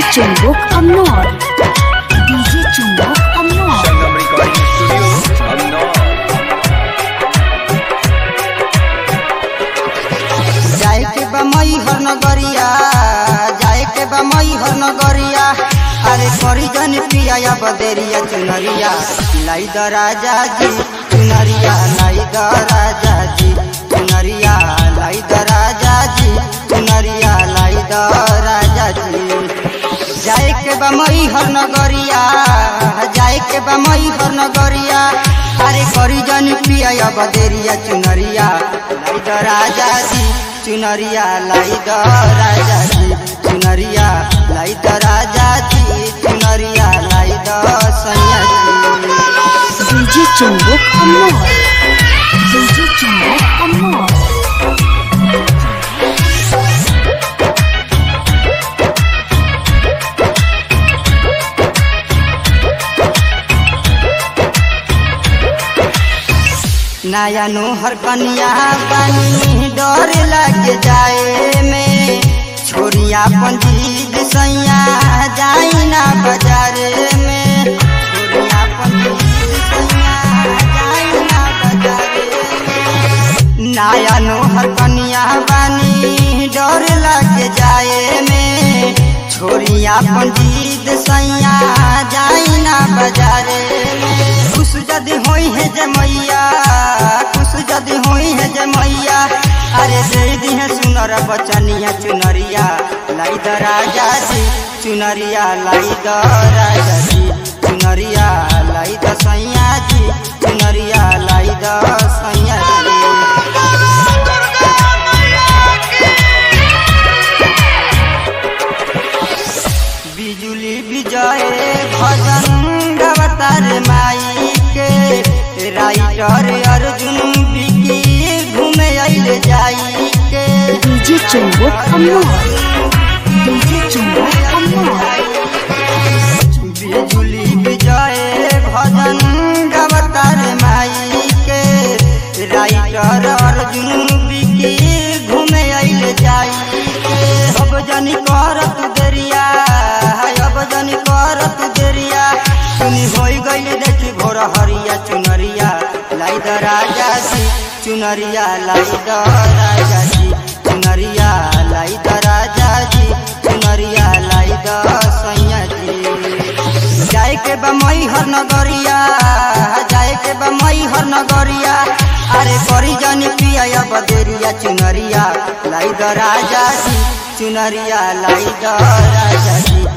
Chumbuk Amnor. DJ Chumbuk Amnor. Sangam Recording Studio, Amnor. जाए के बा मई हर नगरिया, जाए के बा मई हर नगरिया। अरे करी जन पिया या बदेरिया चुनरिया लाई द राजा जी, चुनरिया लाई द राजा जी, चुनरिया लाई द राजा जी, चुनरिया लाई द राजा जी। जाए के बा मई हर नगरिया, जाए के बा मई हर नगरिया। अरे करी जन पिया या बदेरिया चुनरिया लाई द राजा जी, चुनरिया लाई द राजा जी, चुनरिया लाई द राजा जी, चुनरिया लाई द सैया जी। DJ Chumbuk Amnor. DJ Chumbuk Amnor. नया नोहर कनिया बनी डर लग जाए में, छोरिया पंजीद सैया जाई ना बाजार में, छोरिया पंजीद सैया जाई ना बाजार में। नया नोहर कनिया बनी डर लग जाए में, छोरिया पंजीद सैया जाई ना बाजार में। खुश जदि होई है जमैया, खुश जदि होई है जमैया। अरे दे दी है सुनर बचनिया चुनरिया लाई द राजा जी, चुनरिया लाई द राजा जी, चुनरिया लाई द सैया जी, चुनरिया लाई द सैया जी। बिजुली विजय भजन गवतार माई के, राइटर अर्जुन बिकी घूमे आइले जाई के। DJ Chumbuk Amnor. DJ Chumbuk Amnor. बिजुली विजय भजन गवतार माई के, राइटर अर्जुन बिकी घूमे आइले जाई के। अब जनी करत देरिया, अब जनी करत देरिया। सुनी होई गई देखी भोर हरिया चुनरिया लाई द राजा जी, चुनरिया लाई द राजा जी, चुनरिया लाई द राजा जी, चुनरिया लाई द सैया जी। जाए के बा मई हर नगरिया, जाए के बा मई हर नगरिया। अरे करी जनी पिया या बदेरिया चुनरिया लाई द राजा जी, चुनरिया लाई द राजा जी,